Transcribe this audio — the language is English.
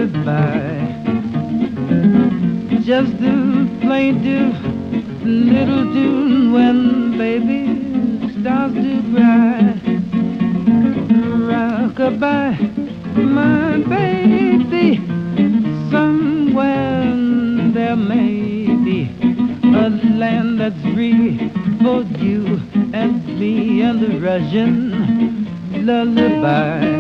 lullaby. Just the plaintive little tune when baby starts to cry. Rock-a-bye, my baby, somewhere there may be a land that's free for you and me and the Russian lullaby.